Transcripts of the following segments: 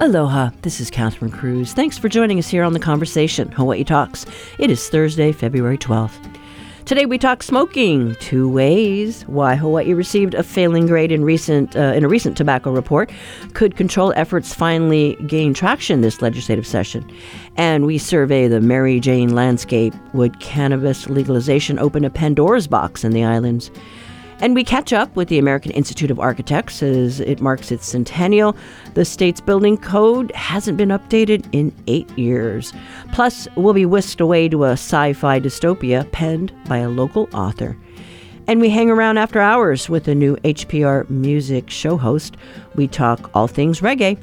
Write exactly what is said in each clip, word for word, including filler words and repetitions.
Aloha, this is Catherine Cruz. Thanks for joining us here on The Conversation, Hawaii Talks. It is Thursday, February twelfth. Today we talk smoking, two ways, why Hawaii received a failing grade in recent uh, in a recent tobacco report, could control efforts finally gain traction this legislative session, and we survey the Mary Jane landscape. Would cannabis legalization open a Pandora's box in the islands? And we catch up with the American Institute of Architects as it marks its centennial. The state's building code hasn't been updated in eight years. Plus, we'll be whisked away to a sci-fi dystopia penned by a local author. And we hang around after hours with a new H P R music show host. We talk all things reggae.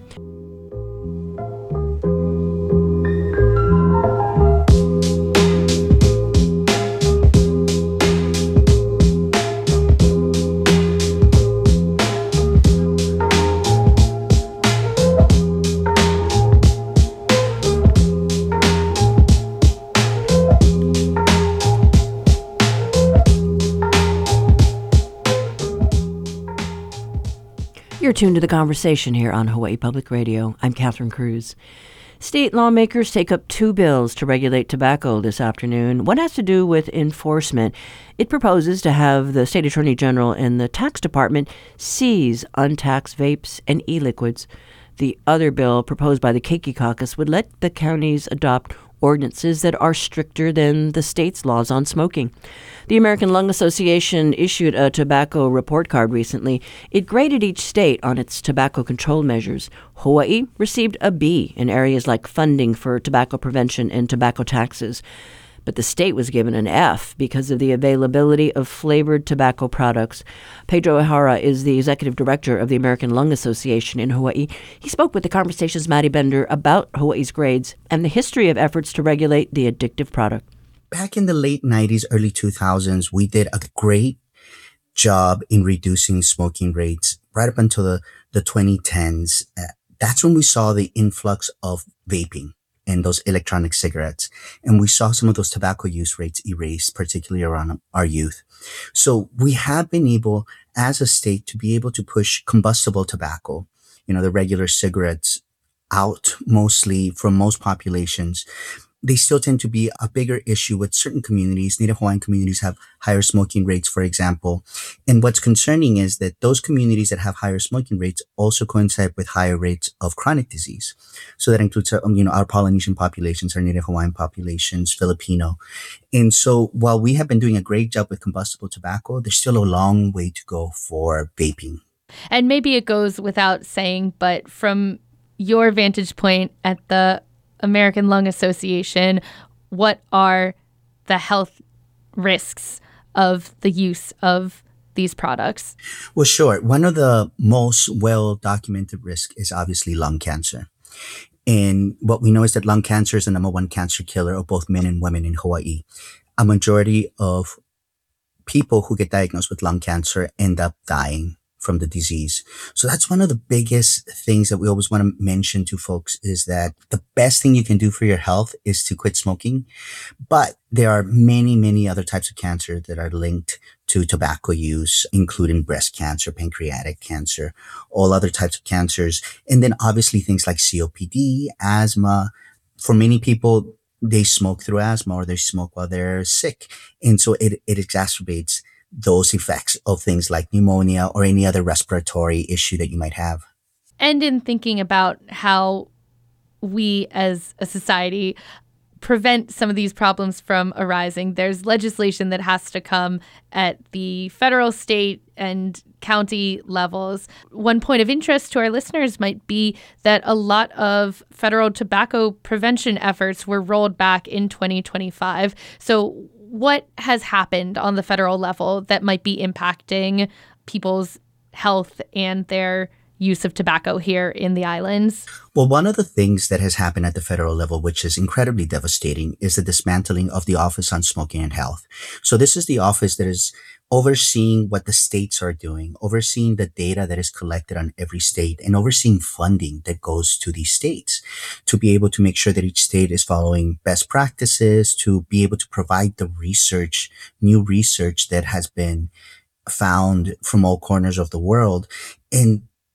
You're tuned to The Conversation here on Hawaii Public Radio. I'm Catherine Cruz. State lawmakers take up two bills to regulate tobacco this afternoon. One has to do with enforcement. It proposes to have the state attorney general and the tax department seize untaxed vapes and e-liquids. The other bill, proposed by the Keiki Caucus, would let the counties adopt ordinances that are stricter than the state's laws on smoking. The American Lung Association issued a tobacco report card recently. It graded each state on its tobacco control measures. Hawaii received a B in areas like funding for tobacco prevention and tobacco taxes. But the state was given an F because of the availability of flavored tobacco products. Pedro Ihara is the executive director of the American Lung Association in Hawaii. He spoke with The Conversation's Maddie Bender about Hawaii's grades and the history of efforts to regulate the addictive product. Back in the late nineties, early two thousands, we did a great job in reducing smoking rates right up until the, the twenty tens. Uh, that's when we saw the influx of vaping and those electronic cigarettes. And we saw some of those tobacco use rates erased, particularly around our youth. So we have been able, as a state, to be able to push combustible tobacco, you know, the regular cigarettes, out mostly from most populations. They still tend to be a bigger issue with certain communities. Native Hawaiian communities have higher smoking rates, for example. And what's concerning is that those communities that have higher smoking rates also coincide with higher rates of chronic disease. So that includes, um, you know, our Polynesian populations, our Native Hawaiian populations, Filipino. And so while we have been doing a great job with combustible tobacco, there's still a long way to go for vaping. And maybe it goes without saying, but from your vantage point at the American Lung Association, what are the health risks of the use of these products? Well, sure. One of the most well-documented risks is obviously lung cancer. And what we know is that lung cancer is the number one cancer killer of both men and women in Hawaii. A majority of people who get diagnosed with lung cancer end up dying from the disease. So that's one of the biggest things that we always want to mention to folks, is that the best thing you can do for your health is to quit smoking. But there are many, many other types of cancer that are linked to tobacco use, including breast cancer, pancreatic cancer, all other types of cancers. And then obviously things like C O P D, asthma. For many people, they smoke through asthma or they smoke while they're sick. And so it, it exacerbates those effects of things like pneumonia or any other respiratory issue that you might have. And in thinking about how we as a society prevent some of these problems from arising, there's legislation that has to come at the federal, state, and county levels. One point of interest to our listeners might be that a lot of federal tobacco prevention efforts were rolled back in twenty twenty-five. So what has happened on the federal level that might be impacting people's health and their use of tobacco here in the islands? Well, one of the things that has happened at the federal level, which is incredibly devastating, is the dismantling of the Office on Smoking and Health. So this is the office that is overseeing what the states are doing, overseeing the data that is collected on every state, and overseeing funding that goes to these states to be able to make sure that each state is following best practices, to be able to provide the research, new research that has been found from all corners of the world. And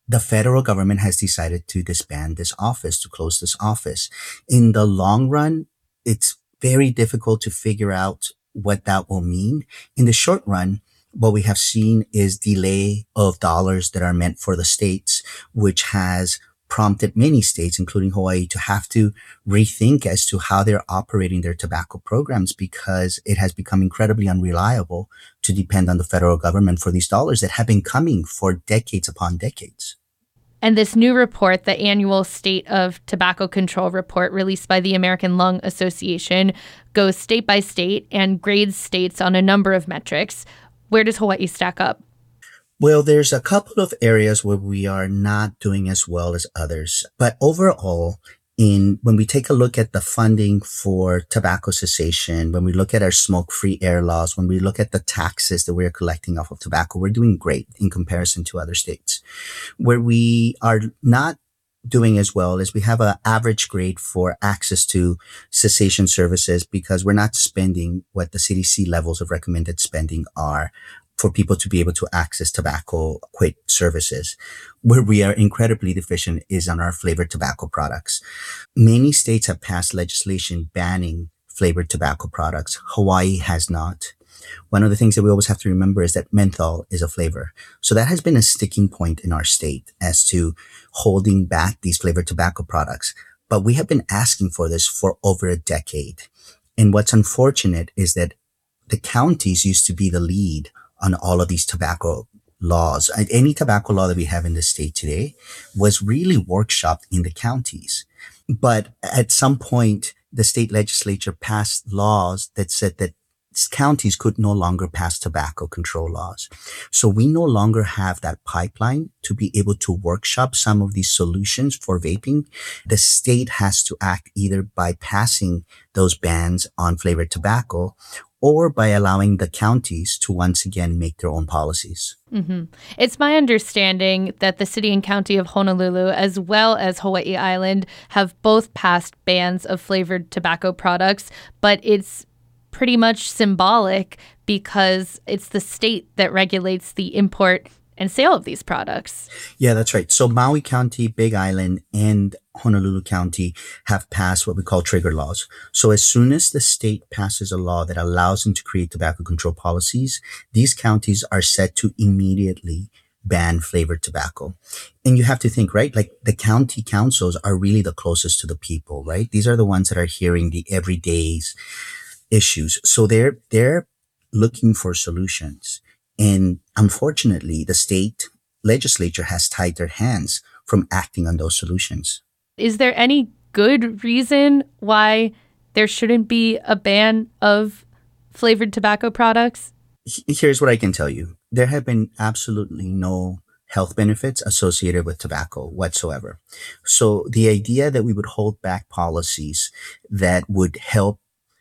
the federal government has decided to disband this office, to close this office. In the long run, it's very difficult to figure out what that will mean. In the short run, what we have seen is delay of dollars that are meant for the states, which has prompted many states, including Hawaii, to have to rethink as to how they're operating their tobacco programs, because it has become incredibly unreliable to depend on the federal government for these dollars that have been coming for decades upon decades. And this new report, the annual State of Tobacco Control report released by the American Lung Association, goes state by state and grades states on a number of metrics. Where does Hawaii stack up? Well, there's a couple of areas where we are not doing as well as others. But overall, in when we take a look at the funding for tobacco cessation, when we look at our smoke-free air laws, when we look at the taxes that we're collecting off of tobacco, we're doing great in comparison to other states. Where we are not doing as well is we have an average grade for access to cessation services, because we're not spending what the C D C levels of recommended spending are for people to be able to access tobacco quit services. Where we are incredibly deficient is on our flavored tobacco products. Many states have passed legislation banning flavored tobacco products. Hawaii has not. One of the things that we always have to remember is that menthol is a flavor. So that has been a sticking point in our state as to holding back these flavored tobacco products. But we have been asking for this for over a decade. And what's unfortunate is that the counties used to be the lead on all of these tobacco laws. Any tobacco law that we have in the state today was really workshopped in the counties. But at some point, the state legislature passed laws that said that counties could no longer pass tobacco control laws. So we no longer have that pipeline to be able to workshop some of these solutions for vaping. The state has to act either by passing those bans on flavored tobacco or by allowing the counties to once again make their own policies. Mm-hmm. It's my understanding that the city and county of Honolulu, as well as Hawaii Island, have both passed bans of flavored tobacco products, but it's pretty much symbolic because it's the state that regulates the import and sale of these products. Yeah, that's right. So Maui County, Big Island, and Honolulu County have passed what we call trigger laws. So as soon as the state passes a law that allows them to create tobacco control policies, these counties are set to immediately ban flavored tobacco. And you have to think, right? Like the county councils are really the closest to the people, right? These are the ones that are hearing the everydays issues. So they're, they're looking for solutions. And unfortunately, the state legislature has tied their hands from acting on those solutions. Is there any good reason why there shouldn't be a ban of flavored tobacco products? Here's what I can tell you. There have been absolutely no health benefits associated with tobacco whatsoever. So the idea that we would hold back policies that would help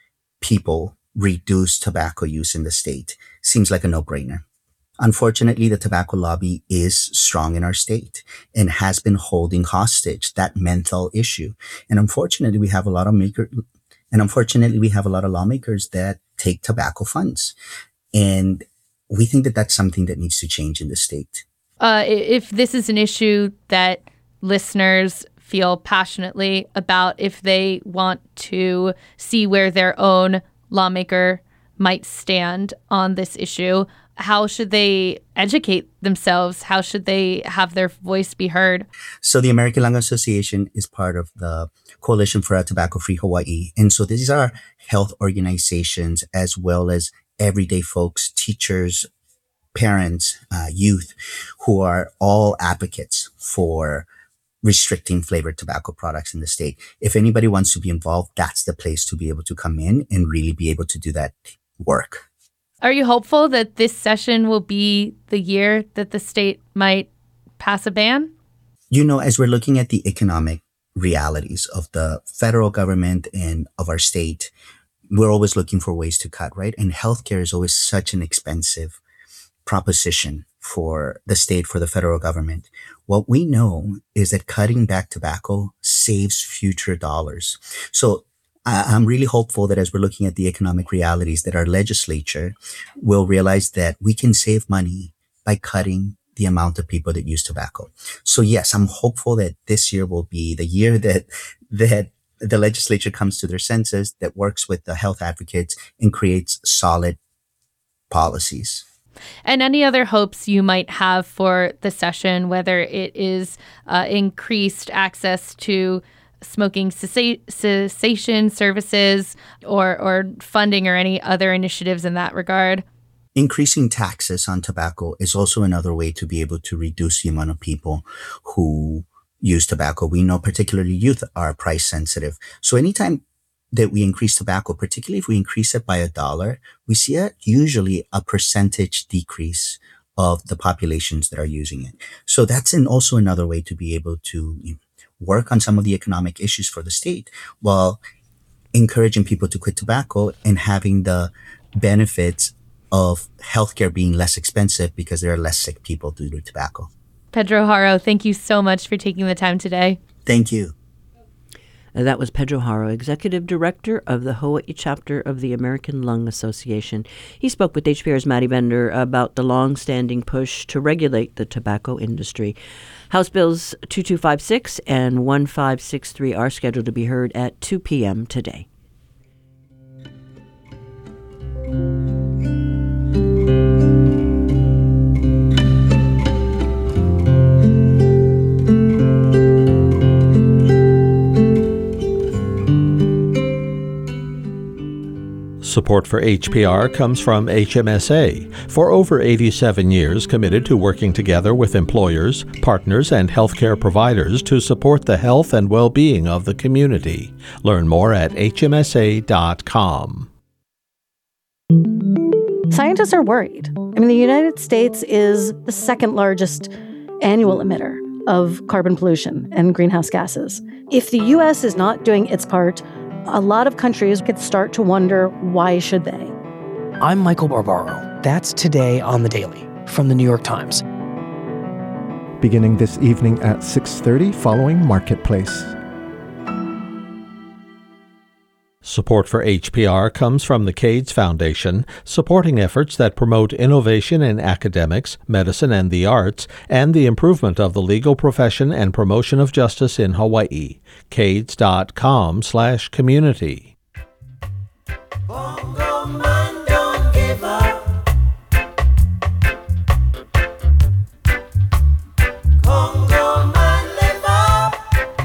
people reduce tobacco use in the state seems like a no-brainer. Unfortunately, the tobacco lobby is strong in our state and has been holding hostage that menthol issue. And unfortunately, we have a lot of maker, and unfortunately, we have a lot of lawmakers that take tobacco funds. And we think that that's something that needs to change in the state. Uh, if this is an issue that listeners feel passionately about, if they want to see where their own lawmaker might stand on this issue, how should they educate themselves? How should they have their voice be heard? So the American Lung Association is part of the Coalition for a Tobacco-Free Hawaii. And so these are health organizations as well as everyday folks, teachers, parents, uh, youth, who are all advocates for restricting flavored tobacco products in the state. If anybody wants to be involved, that's the place to be able to come in and really be able to do that work. Are you hopeful that this session will be the year that the state might pass a ban? You know, as we're looking at the economic realities of the federal government and of our state, we're always looking for ways to cut, right? And healthcare is always such an expensive proposition for the state, for the federal government. What we know is that cutting back tobacco saves future dollars. So I'm really hopeful that as we're looking at the economic realities, that our legislature will realize that we can save money by cutting the amount of people that use tobacco. So yes, I'm hopeful that this year will be the year that, that the legislature comes to their senses, that works with the health advocates and creates solid policies. And any other hopes you might have for the session, whether it is uh, increased access to smoking cessa- cessation services or, or funding or any other initiatives in that regard? Increasing taxes on tobacco is also another way to be able to reduce the amount of people who use tobacco. We know particularly youth are price sensitive. So anytime that we increase tobacco, particularly if we increase it by a dollar, we see a, usually a percentage decrease of the populations that are using it. So that's an, also another way to be able to you know, work on some of the economic issues for the state while encouraging people to quit tobacco and having the benefits of healthcare being less expensive because there are less sick people due to tobacco. Pedro Haro, thank you so much for taking the time today. Thank you. Uh, That was Pedro Haro, Executive Director of the Hawaii chapter of the American Lung Association. He spoke with H P R's Maddie Bender about the long-standing push to regulate the tobacco industry. House Bills two two five six and one five six three are scheduled to be heard at two p.m. today. Support for H P R comes from H M S A, for over eighty-seven years committed to working together with employers, partners, and healthcare providers to support the health and well-being of the community. Learn more at H M S A dot com. Scientists are worried. I mean, the United States is the second largest annual emitter of carbon pollution and greenhouse gases. If the U S is not doing its part, a lot of countries could start to wonder, why should they? I'm Michael Barbaro. That's Today on the Daily from the New York Times. Beginning this evening at six thirty following Marketplace. Support for H P R comes from the Cades Foundation, supporting efforts that promote innovation in academics, medicine, and the arts, and the improvement of the legal profession and promotion of justice in Hawaii. Cades dot com slash community. Bongo man, don't give up. Congo man, live up.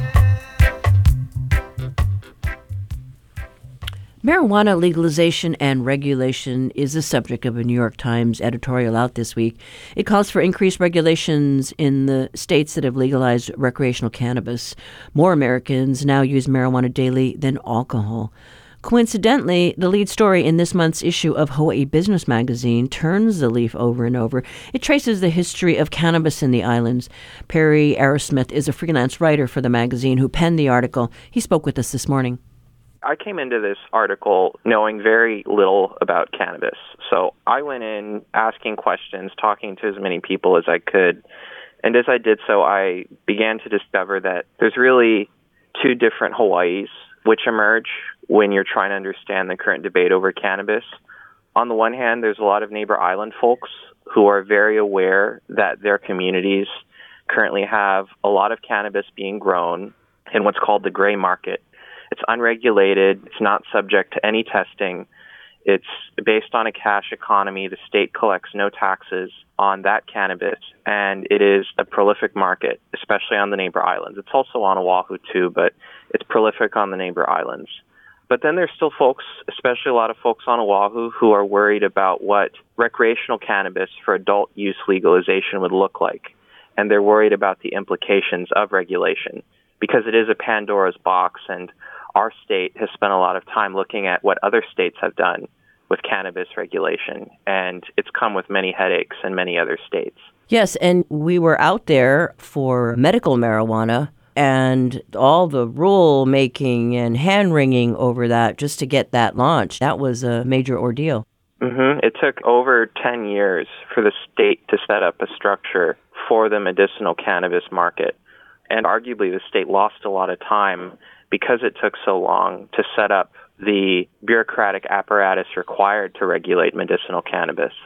Marijuana legalization and regulation is the subject of a New York Times editorial out this week. It calls for increased regulations in the states that have legalized recreational cannabis. More Americans now use marijuana daily than alcohol. Coincidentally, the lead story in this month's issue of Hawaii Business Magazine turns the leaf over and over. It traces the history of cannabis in the islands. Perry Arrowsmith is a freelance writer for the magazine who penned the article. He spoke with us this morning. I came into this article knowing very little about cannabis. So I went in asking questions, talking to as many people as I could. And as I did so, I began to discover that there's really two different Hawaiis which emerge when you're trying to understand the current debate over cannabis. On the one hand, there's a lot of neighbor island folks who are very aware that their communities currently have a lot of cannabis being grown in what's called the gray market. It's unregulated. It's not subject to any testing. It's based on a cash economy. The state collects no taxes on that cannabis, and it is a prolific market, especially on the neighbor islands. It's also on Oahu, too, but it's prolific on the neighbor islands. But then there's still folks, especially a lot of folks on Oahu, who are worried about what recreational cannabis for adult use legalization would look like. And they're worried about the implications of regulation because it is a Pandora's box, and our state has spent a lot of time looking at what other states have done with cannabis regulation, and it's come with many headaches in many other states. Yes, and we were out there for medical marijuana and all the rule making and hand-wringing over that just to get that launched. That was a major ordeal. Mm-hmm. It took over ten years for the state to set up a structure for the medicinal cannabis market. And arguably the state lost a lot of time because it took so long to set up the bureaucratic apparatus required to regulate medicinal cannabis.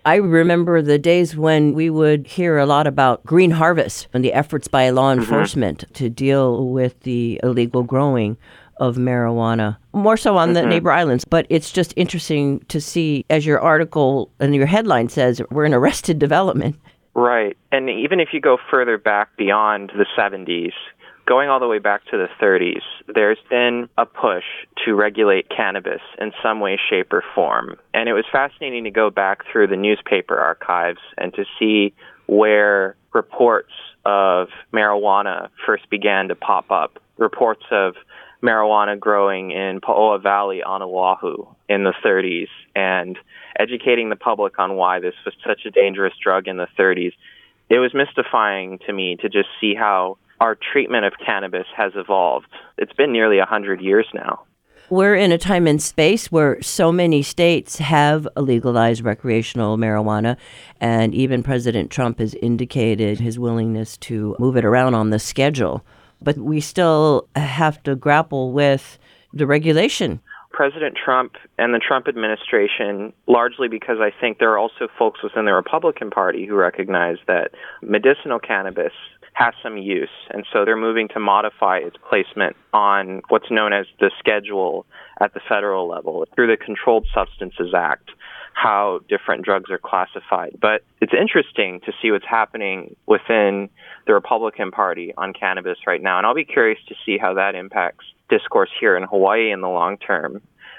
I remember the days when we would hear a lot about green harvest and the efforts by law enforcement mm-hmm. to deal with the illegal growing of marijuana, more so on mm-hmm. the neighbor islands. But it's just interesting to see, as your article and your headline says, we're in arrested development. Right. And even if you go further back beyond the seventies, going all the way back to the thirties, there's been a push to regulate cannabis in some way, shape, or form. And it was fascinating to go back through the newspaper archives and to see where reports of marijuana first began to pop up. Reports of marijuana growing in Paoa Valley on Oahu in the thirties and educating the public on why this was such a dangerous drug in the thirties. It was mystifying to me to just see how our treatment of cannabis has evolved. It's been nearly one hundred years now. We're in a time and space where so many states have legalized recreational marijuana, and even President Trump has indicated his willingness to move it around on the schedule. But we still have to grapple with the regulation. President Trump and the Trump administration, largely because I think there are also folks within the Republican Party who recognize that medicinal cannabis has some use, and so they're moving to modify its placement on what's known as the schedule at the federal level through the Controlled Substances Act, how different drugs are classified. But it's interesting to see what's happening within the Republican Party on cannabis right now, and I'll be curious to see how that impacts discourse here in Hawaii in the long term.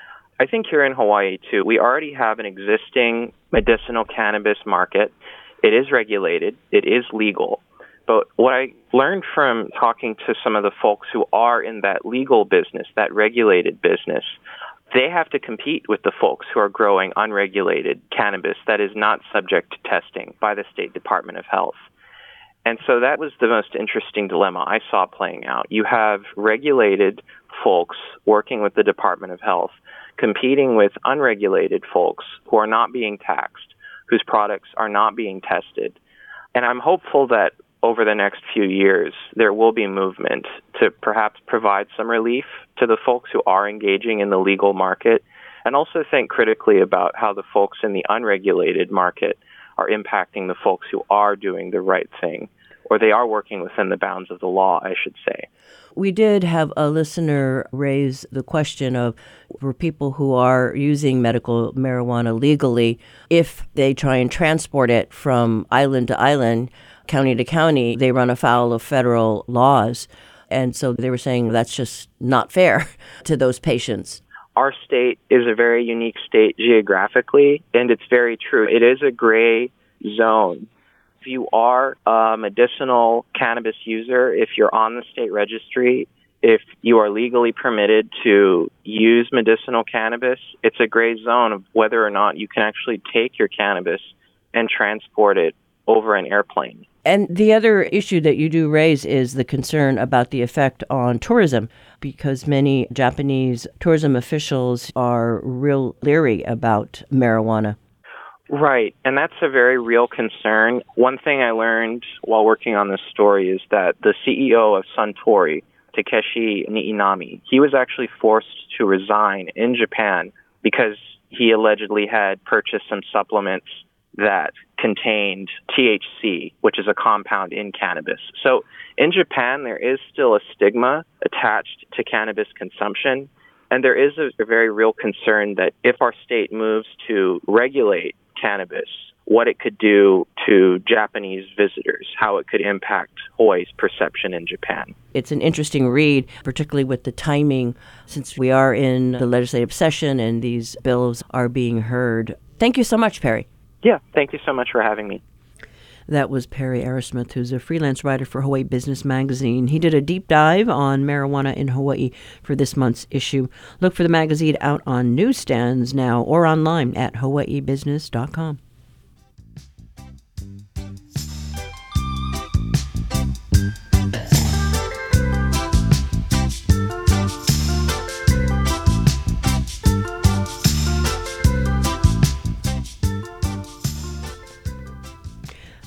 I think here in Hawaii, too, we already have an existing medicinal cannabis market. It is regulated. It is legal. But what I learned from talking to some of the folks who are in that legal business, that regulated business, they have to compete with the folks who are growing unregulated cannabis that is not subject to testing by the State Department of Health. And so that was the most interesting dilemma I saw playing out. You have regulated folks working with the Department of Health competing with unregulated folks who are not being taxed, whose products are not being tested. And I'm hopeful that over the next few years, there will be movement to perhaps provide some relief to the folks who are engaging in the legal market, and also think critically about how the folks in the unregulated market are impacting the folks who are doing the right thing, or they are working within the bounds of the law, I should say. We did have a listener raise the question of, for people who are using medical marijuana legally, if they try and transport it from island to island, county to county, they run afoul of federal laws. And so they were saying that's just not fair to those patients. Our state is a very unique state geographically, and it's very true. It is a gray zone. If you are a medicinal cannabis user, if you're on the state registry, if you are legally permitted to use medicinal cannabis, it's a gray zone of whether or not you can actually take your cannabis and transport it over an airplane. And the other issue that you do raise is the concern about the effect on tourism, because many Japanese tourism officials are real leery about marijuana. Right, and that's a very real concern. One thing I learned while working on this story is that the C E O of Suntory, Takeshi Niinami, he was actually forced to resign in Japan because he allegedly had purchased some supplements that contained T H C, which is a compound in cannabis. So in Japan, there is still a stigma attached to cannabis consumption, and there is a, a very real concern that if our state moves to regulate cannabis, what it could do to Japanese visitors, how it could impact Hawaii's perception in Japan. It's an interesting read, particularly with the timing, since we are in the legislative session and these bills are being heard. Thank you so much, Perry. Yeah, thank you so much for having me. That was Perry Arrowsmith, who's a freelance writer for Hawaii Business Magazine. He did a deep dive on marijuana in Hawaii for this month's issue. Look for the magazine out on newsstands now or online at hawaii business dot com.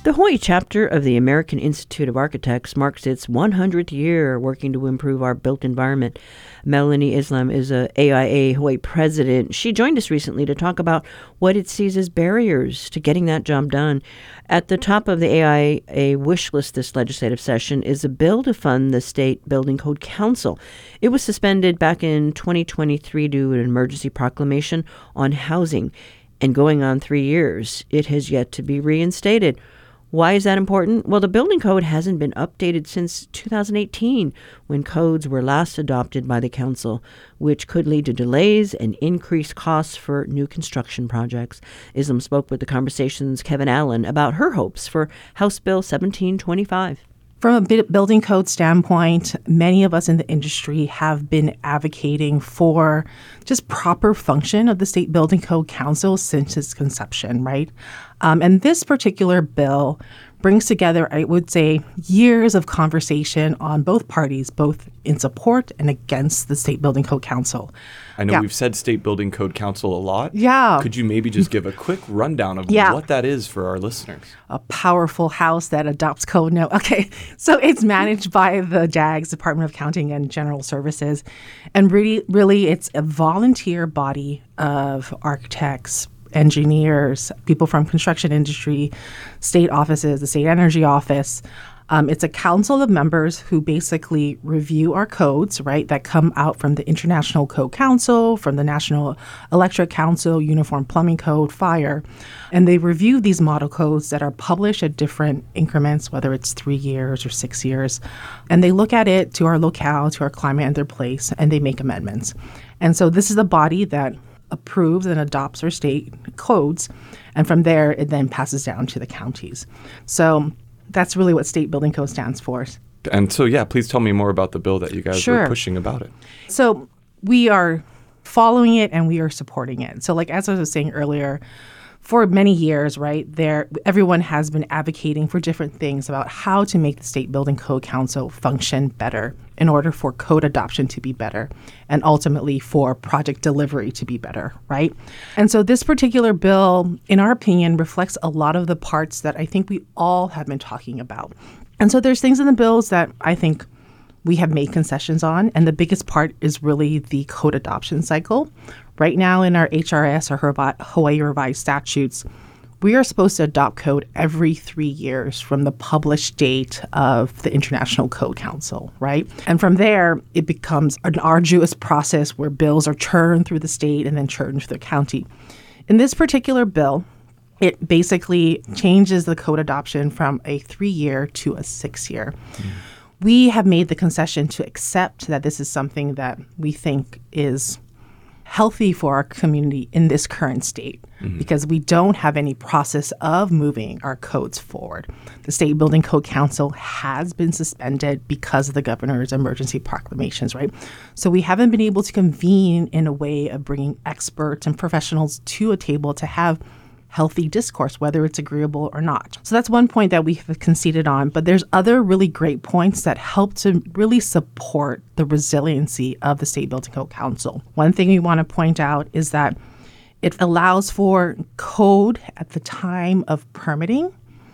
The Hawaii chapter of the American Institute of Architects marks its one hundredth year working to improve our built environment. Melanie Islam is a A I A Hawaii president. She joined us recently to talk about what it sees as barriers to getting that job done. At the top of the A I A wish list this legislative session is a bill to fund the State Building Code Council. It was suspended back in twenty twenty-three due to an emergency proclamation on housing. And going on three years, it has yet to be reinstated. Why is that important? Well, the building code hasn't been updated since two thousand eighteen, when codes were last adopted by the council, which could lead to delays and increased costs for new construction projects. Islam spoke with the Conversation's Kevin Allen about her hopes for House Bill seventeen twenty-five. From a building code standpoint, many of us in the industry have been advocating for just proper function of the State Building Code Council since its conception, right? Um, and this particular bill brings together, I would say, years of conversation on both parties, both in support and against the State Building Code Council. I know yeah. we've said State Building Code Council a lot. Yeah. Could you maybe just give a quick rundown of yeah. what that is for our listeners? A powerful house that adopts code. No, okay. So it's managed by the J A Gs, Department of Accounting and General Services. And really, really, it's a volunteer body of architects, engineers, people from construction industry, state offices, the state energy office. Um, it's a council of members who basically review our codes, right, that come out from the International Code Council, from the National Electric Council, Uniform Plumbing Code, Fire. And they review these model codes that are published at different increments, whether it's three years or six years. And they look at it to our locale, to our climate and their place, and they make amendments. And so this is the body that approves and adopts our state codes. And from there, it then passes down to the counties. So that's really what State Building Code stands for. And so, yeah, please tell me more about the bill that you guys Sure. were pushing about it. So we are following it and we are supporting it. So like as I was saying earlier, for many years, right, there everyone has been advocating for different things about how to make the State Building Code Council function better in order for code adoption to be better and ultimately for project delivery to be better, right? And so this particular bill, in our opinion, reflects a lot of the parts that I think we all have been talking about. And so there's things in the bills that I think we have made concessions on, and the biggest part is really the code adoption cycle. Right now in our H R S, or Hawaii Revised Statutes, we are supposed to adopt code every three years from the published date of the International Code Council, right? And from there, it becomes an arduous process where bills are churned through the state and then churned through the county. In this particular bill, it basically changes the code adoption from a three-year to a six-year. Mm. We have made the concession to accept that this is something that we think is healthy for our community in this current state, mm-hmm. because we don't have any process of moving our codes forward. The State Building Code Council has been suspended because of the governor's emergency proclamations, right? So we haven't been able to convene in a way of bringing experts and professionals to a table to have healthy discourse, whether it's agreeable or not. So that's one point that we have conceded on, but there's other really great points that help to really support the resiliency of the State Building Code Council. One thing we want to point out is that it allows for code at the time of permitting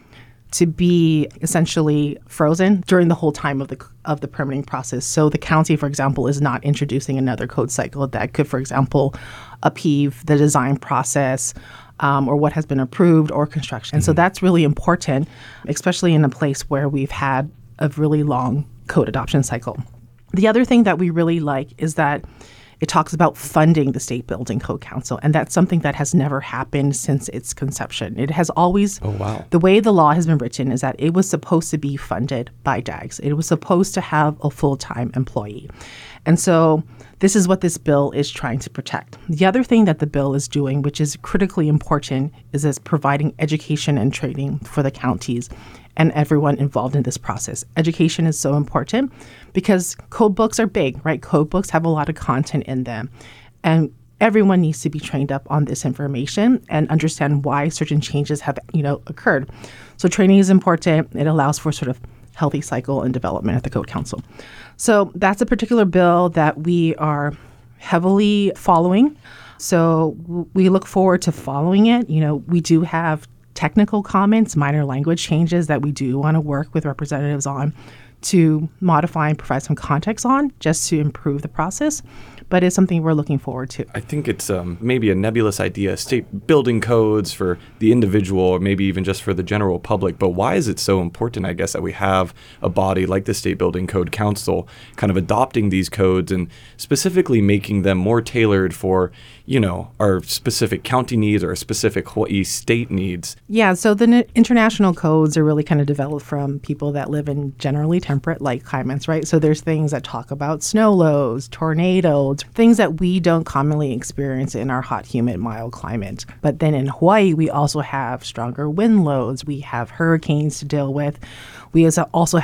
to be essentially frozen during the whole time of the of the permitting process. So the county, for example, is not introducing another code cycle that could, for example, upheave the design process um, or what has been approved or construction. And mm-hmm. so that's really important, especially in a place where we've had a really long code adoption cycle. The other thing that we really like is that it talks about funding the State Building Code Council, and that's something that has never happened since its conception. It has always, oh, wow. the way the law has been written is that it was supposed to be funded by J A Gs. It was supposed to have a full-time employee. And so this is what this bill is trying to protect. The other thing that the bill is doing, which is critically important, is it's providing education and training for the counties and everyone involved in this process. Education is so important because code books are big, right? Code books have a lot of content in them. And everyone needs to be trained up on this information and understand why certain changes have, you know, occurred. So training is important. It allows for sort of healthy cycle and development at the Code Council. So that's a particular bill that we are heavily following. So w- we look forward to following it. You know, we do have technical comments, minor language changes that we do want to work with representatives on to modify and provide some context on, just to improve the process. But it's something we're looking forward to. I think it's um, maybe a nebulous idea, state building codes for the individual or maybe even just for the general public. But why is it so important, I guess, that we have a body like the State Building Code Council kind of adopting these codes and specifically making them more tailored for, you know, our specific county needs or our specific Hawaii state needs? Yeah, so the n- international codes are really kind of developed from people that live in generally temperate-like climates, right? So there's things that talk about snow loads, tornadoes, things that we don't commonly experience in our hot, humid, mild climate. But then in Hawaii, we also have stronger wind loads. We have hurricanes to deal with. We also